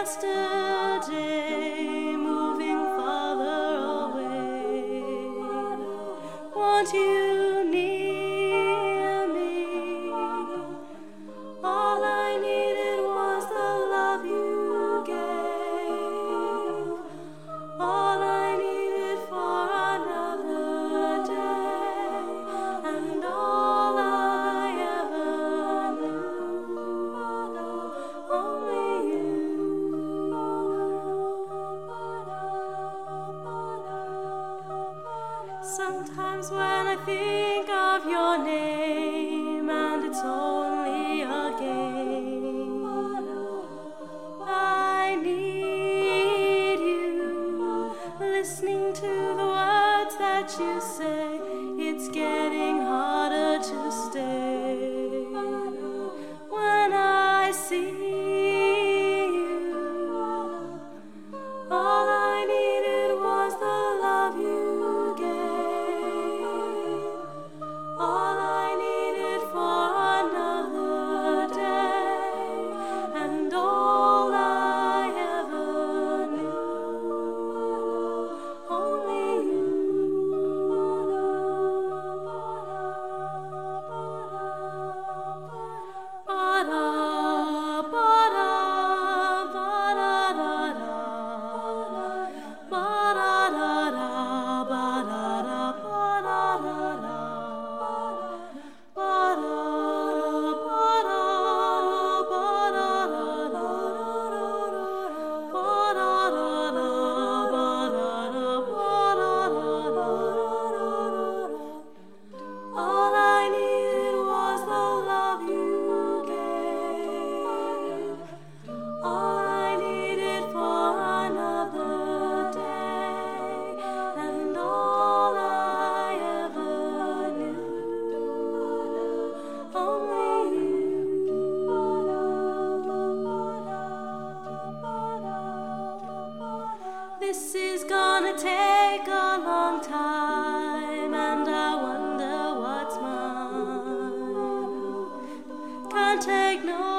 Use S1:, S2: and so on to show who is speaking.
S1: yesterday, moving farther away. Want you near me. All I needed was the love you gave. All I needed for another day, and all I ever knew. Only you. Sometimes when I think of your name and it's only a game, I need you. Listening to the words that you say, it's getting harder to stay. When I see you, all I needed was the love you gave. All I needed for another day, and all I ever knew. Only you. Ba-da, ba-da, ba-da-da-da. Ba-da-da-da, ba-da-da, ba-da-da-da. All I needed was the love you gave. All I needed for another day, and all I ever knew. Only you. This is gonna take a long time, and I wonder what's mine. Can't take no